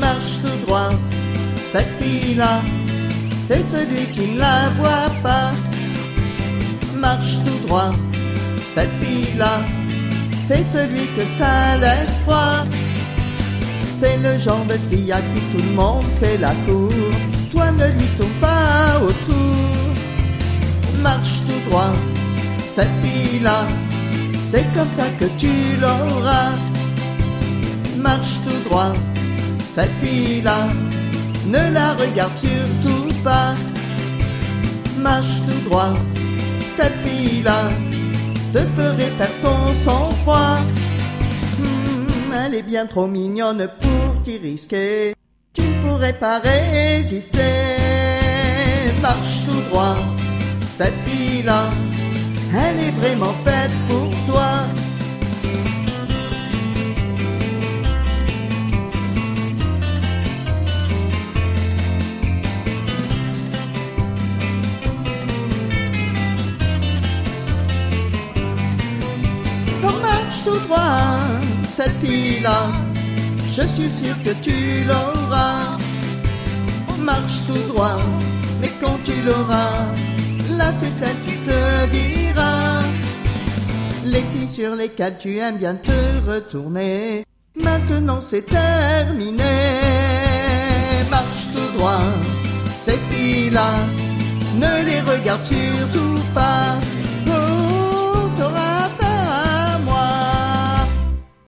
marche tout droit. Cette fille-là, c'est celui qui ne la voit pas. Marche tout droit. Cette fille-là, c'est celui que ça laisse froid. C'est le genre de fille à qui tout le monde fait la cour. Toi ne lui tourne pas autour. Marche tout droit. Cette fille-là, c'est comme ça que tu l'auras. Marche tout droit. Cette fille-là, ne la regarde surtout pas. Marche tout droit. Cette fille-là te ferait perdre ton sang-froid. Elle est bien trop mignonne pour t'y risquer. Tu ne pourrais pas résister. Marche tout droit. Cette fille-là, elle est vraiment faite pour toi. Alors marche tout droit, cette fille-là, je suis sûr que tu l'auras. Marche tout droit, mais quand tu l'auras, là c'est elle qui te dira les filles sur lesquelles tu aimes bien te retourner. Maintenant c'est terminé. Marche tout droit, ces filles-là, ne les regarde surtout pas.